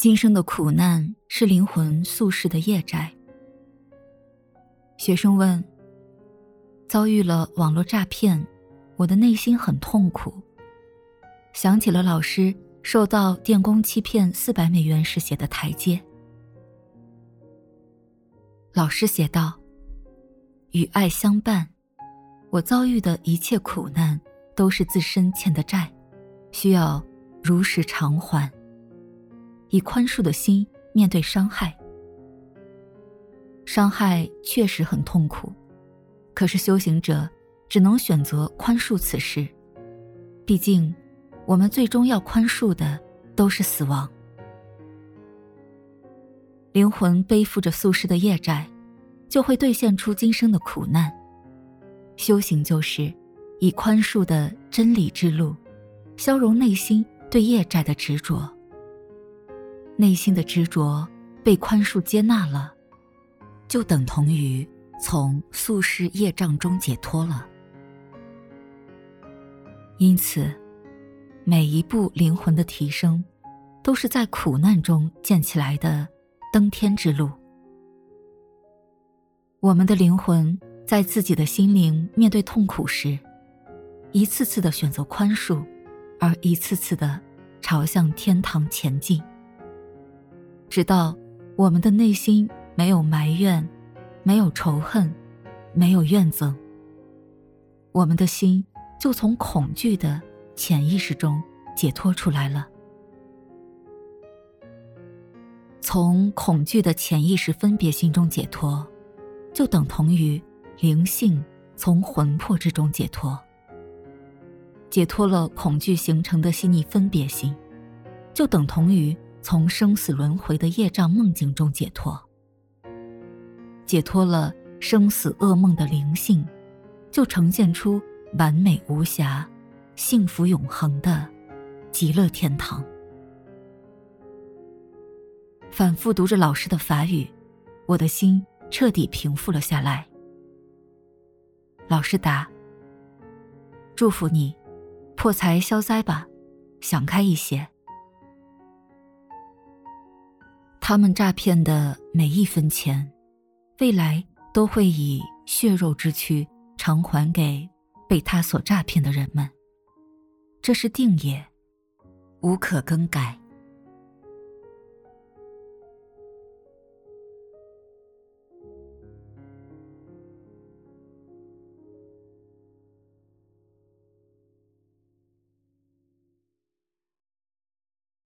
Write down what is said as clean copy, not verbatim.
今生的苦难是灵魂宿世的业债。学生问，遭遇了网络诈骗，我的内心很痛苦，想起了老师受到电工欺骗400美元时写的台阶。老师写道，与爱相伴，我遭遇的一切苦难都是自身欠的债，需要如实偿还，以宽恕的心面对伤害。伤害确实很痛苦，可是修行者只能选择宽恕此事，毕竟我们最终要宽恕的都是死亡。灵魂背负着宿世的业债，就会兑现出今生的苦难。修行就是以宽恕的真理之路，消融内心对业债的执着。内心的执着被宽恕接纳了，就等同于从宿世业障中解脱了。因此，每一步灵魂的提升，都是在苦难中建起来的登天之路。我们的灵魂在自己的心灵面对痛苦时，一次次地选择宽恕，而一次次地朝向天堂前进，直到我们的内心没有埋怨，没有仇恨，没有怨憎，我们的心就从恐惧的潜意识中解脱出来了。从恐惧的潜意识分别心中解脱，就等同于灵性从魂魄之中解脱。解脱了恐惧形成的细腻分别心，就等同于从生死轮回的业障梦境中解脱。解脱了生死噩梦的灵性，就呈现出完美无瑕、幸福永恒的极乐天堂。反复读着老师的法语，我的心彻底平复了下来。老师答，祝福你，破财消灾吧，想开一些。他们诈骗的每一分钱，未来都会以血肉之躯偿还给被他所诈骗的人们，这是定业，无可更改。